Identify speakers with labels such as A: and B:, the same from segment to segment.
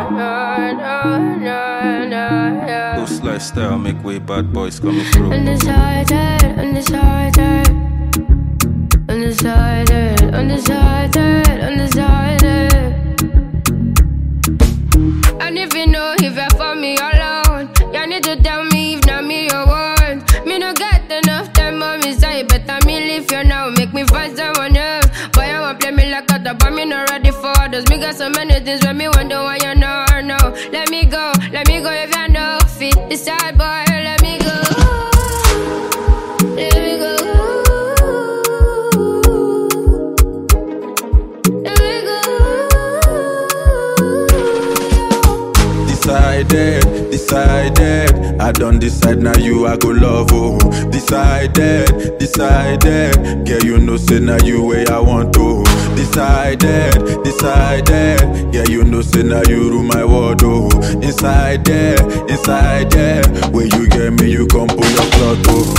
A: Loose lifestyle make way bad boys coming through.
B: Undecided. And if you know if you for me alone, you need to tell me if not me you want. Me no get enough time, mommy say better me leave you now, make me find someone else. Boy, I want play me like a top, but me not ready for others. Me got so many things when me wonder why you know. Let me go if you know fit. Decide, boy, let me go. Let me go. Let me go.
C: Decided. I don't decide now you I go love oh. Decided. Girl you know say now you way I want to. Decided. Yeah you know say now you rule my world oh. Inside there. Where you get me you come pull your cloth oh.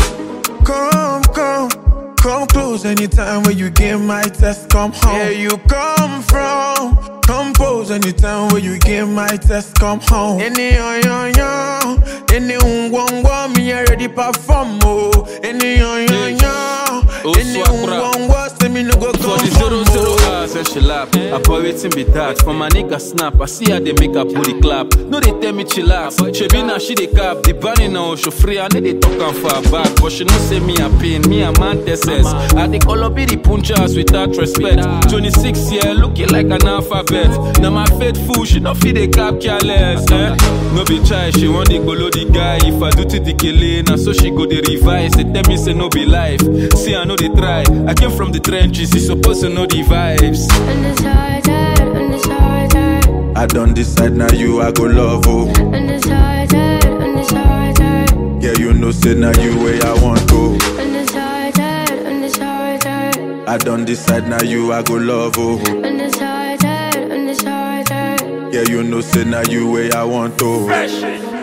C: Come close anytime when you get my test. Come home. Where you come from? Compose anytime when you get my test. Come home. Any me already perform oh. Any say me no go come
A: For the 00 hours and she laugh. I boy waiting be that. For my nigga snap, I see how they make her booty clap. No they tell me chillax. She be now she dey cap. The bunny now she free and they talk on for her back. But she no say me a pain, me a man tesses. I dey call up the punchers without respect. 26 year looking like an alphabet. Now my faithful, she no feed the cap careless. No be try, she want the golo the guy. If I do to the killing, now so she go the revise. They tell me say no be life. See I know they try. I came from the trenches, you supposed to know the vibes.
B: Undecided.
C: I don't decide now you I go love oh.
B: Undecided.
C: Yeah you know say now you way I want to.
B: Undecided.
C: I don't decide now you I go love oh.
B: Undecided.
C: Yeah you know say now you way I want to.